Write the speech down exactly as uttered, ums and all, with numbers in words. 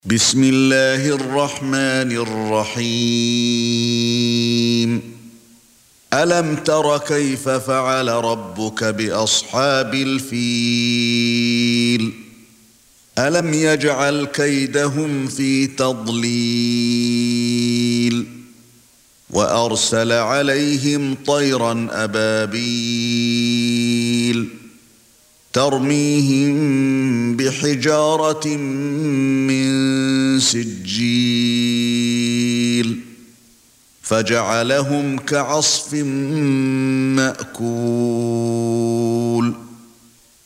بسم الله الرحمن الرحيم ألم تر كيف فعل ربك بأصحاب الفيل ألم يجعل كيدهم في تضليل وأرسل عليهم طيرا أبابيل ترميهم بحجارة من سجيل فجعلهم كعصف مأكول